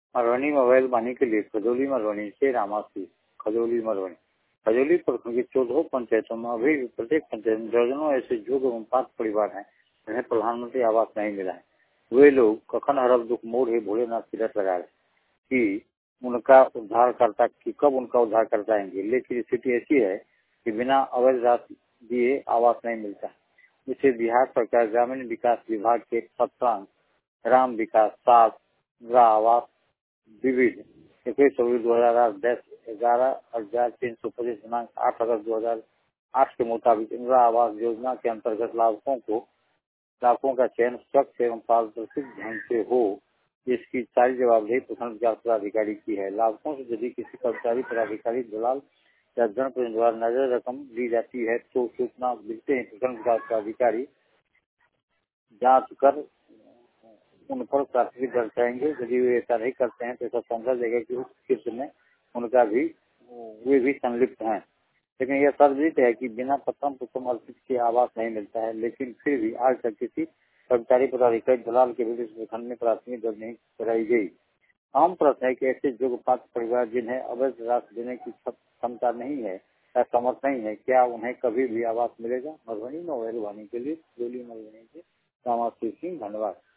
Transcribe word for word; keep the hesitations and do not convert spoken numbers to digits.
मरवानी mobile बानी के लिए खजौली मरवानी से रामासी खजौली मरवानी खजौली प्रखंड की चौदह पंचायतों में अभी प्रत्येक पंचायत में दर्जनों ऐसे जोग एवं पात्र परिवार हैं जिन्हें प्रधानमंत्री आवास नहीं मिला है। वे लोग कखन हरब दुख मोड़ है भोलेनाथ की रट लगा रहे कि उनका उद्धार करता कि कब उनका उद्धार करता आएंगे, लेकिन स्थिति ऐसी है कि बिना अवैध राशि दिए आवास नहीं मिलता है। जिसे बिहार सरकार ग्रामीण विकास विभाग के पत्रांक ग्राम विकास सात आवास विविध इक्कीस फरवरी दो हजार आठ दस ग्यारह हजार तीन सौ पच्चीस दिनांक आठ अगस्त दो हजार आठ के मुताबिक इंदिरा आवास योजना के अंतर्गत लाभुकों को लाभुकों का चयन स्वच्छ एवं पारदर्शी ढंग से हो, इसकी सारी जवाबदेही प्रखंड विकास पदाधिकारी की है। लाभुकों से यदि किसी कर्मचारी पदाधिकारी दलाल या जनप्रतिनिधि द्वारा नजर रकम दी जाती है तो सूचना मिलते ही प्रखंड विकास पदाधिकारी जांच कर उन पर प्राथमिक दर्ज करेंगे। यदि वे ऐसा नहीं करते हैं तो ऐसा समझा जाएगा कि उस क्षेत्र में उनका भी वे भी संलिप्त हैं। लेकिन यह सार्वजनिक है कि बिना प्रथम प्रथम अर्पित के आवास नहीं मिलता है, लेकिन फिर भी आज तक किसी कर्मचारी पदाधिकारी दलाल के विरुद्ध प्रखंड में प्राथमिक दर्ज नहीं कराई गई। आम प्रश्न है कि ऐसे जोग पात्र परिवार जिन्हें अवैध राशि देने की क्षमता नहीं है या समर्थ नहीं है, क्या उन्हें कभी भी आवास मिलेगा? मधुबनी में मोबाइल वाणी के लिए गोली मधुबनी से रामा सिंह धन्यवाद।